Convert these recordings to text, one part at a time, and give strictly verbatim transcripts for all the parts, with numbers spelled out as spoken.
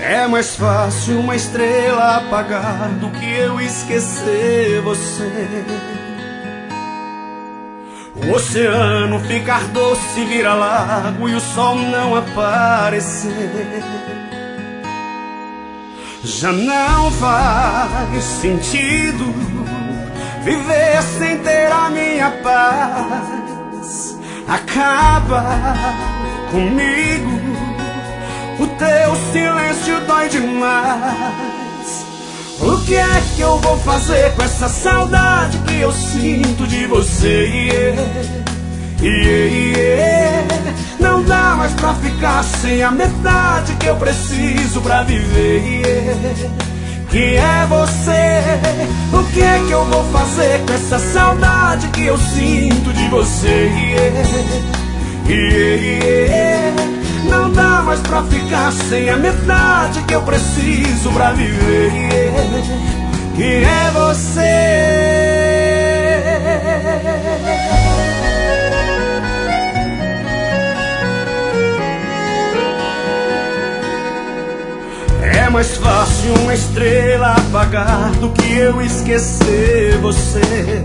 É mais fácil uma estrela apagar do que eu esquecer você. O oceano ficar doce, vira lago e o sol não aparecer. Já não faz sentido viver sem ter a minha paz. Acaba comigo, o teu silêncio dói demais. O que é que eu vou fazer com essa saudade que eu sinto de você? Yeah, yeah, yeah. Não dá mais pra ficar sem a metade que eu preciso pra viver, yeah, que é você. O que é que eu vou fazer com essa saudade que eu sinto de você? Yeah, yeah, yeah. Não dá mais pra ficar sem a metade que eu preciso pra viver, yeah, que é você. É mais fácil uma estrela apagar do que eu esquecer você.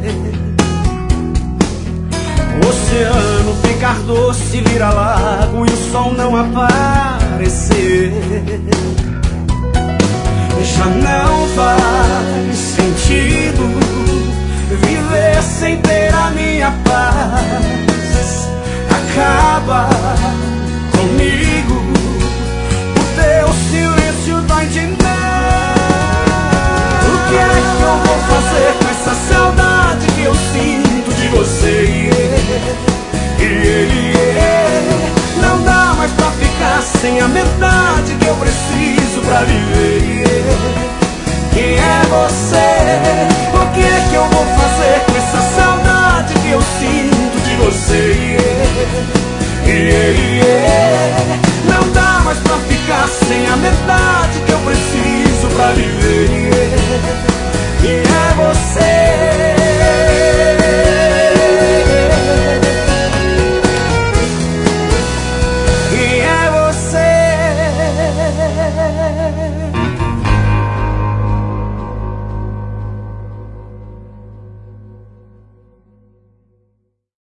O oceano ficar doce, vira lago e o sol não aparecer. Já não faz sentido viver sem ter a minha paz. Acaba comigo, o teu silêncio dói demais. O que é que eu vou fazer com essa saudade que eu sinto de você? Yeah, yeah. Não dá mais pra ficar sem a metade que eu preciso pra viver, yeah, que é você. O que é que eu vou fazer com essa saudade que eu sinto de você? Yeah, yeah, yeah.